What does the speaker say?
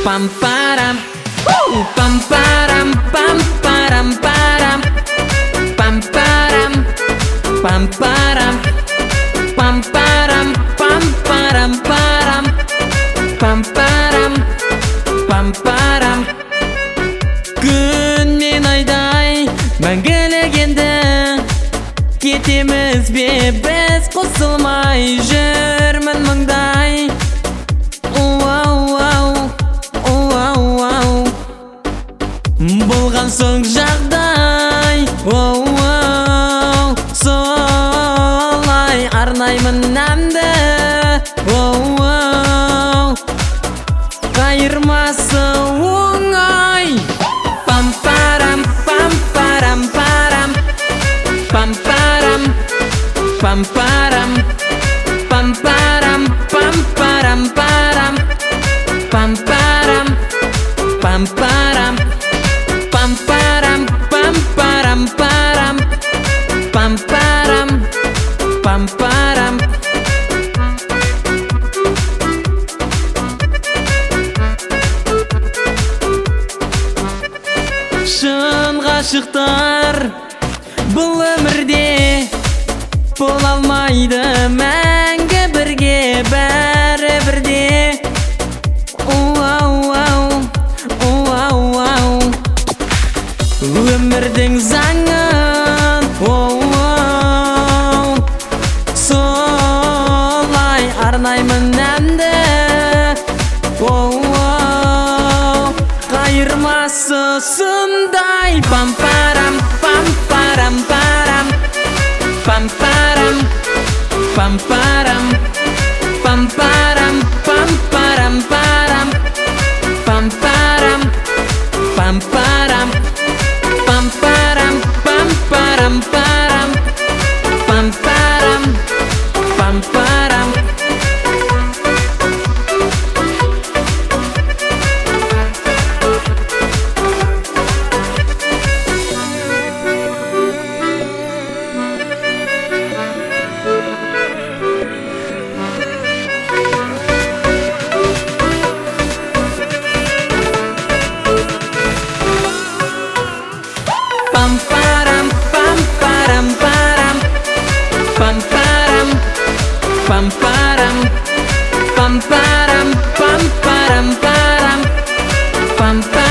pam param, pam param, pam param param, pam param, pam param, pam param, pam param param, pam param, pam param. Gün men ayday мәңгілік енді, кетеміз бе біз қосылмай, жүрмін мыңдай. Болған соң жағдай, солай арнаймын әнді, қайырмасы оңай. Пам парам, пам парам парам, пам парам, пам парам, пам парам, пам парам парам, пам парам, пам парам, pam param, pam param param, pam param, pam param. Шын ғашықтар бұл өмірде бола алмайды мәңгі бірге, бәрі бірде. Өмірдің заңын, солай арнаймын әнді, қайырмасы сондай. Пам парам, пам парам парам, пам парам, пам парам, пам парам, пам парам парам, пам парам, пам парам, pam param, pam param param, pam param, pam param. Pam param, pam param param, pam param, pam param, pam param, pam param param, pam param.